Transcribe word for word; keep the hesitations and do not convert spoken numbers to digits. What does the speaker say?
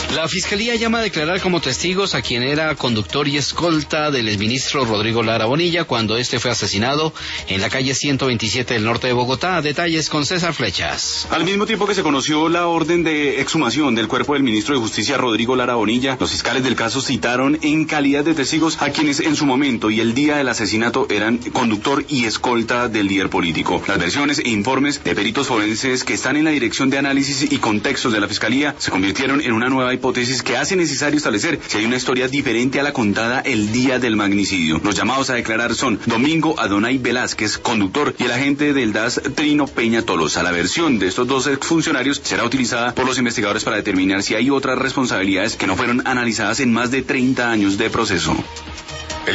La Fiscalía llama a declarar como testigos a quien era conductor y escolta del exministro Rodrigo Lara Bonilla cuando este fue asesinado en la calle ciento veintisiete del norte de Bogotá. Detalles con César Flechas. Al mismo tiempo que se conoció la orden de exhumación del cuerpo del ministro de Justicia Rodrigo Lara Bonilla, los fiscales del caso citaron en calidad de testigos a quienes en su momento y el día del asesinato eran conductor y escolta del líder político. Las versiones e informes de peritos forenses que están en la Dirección de Análisis y Contextos de la Fiscalía se convirtieron en una nueva hipótesis que hace necesario establecer si hay una historia diferente a la contada el día del magnicidio. Los llamados a declarar son Domingo Adonay Velázquez, conductor, y el agente del D A S Trino Peña Tolosa. La versión de estos dos exfuncionarios será utilizada por los investigadores para determinar si hay otras responsabilidades que no fueron analizadas en más de treinta años de proceso.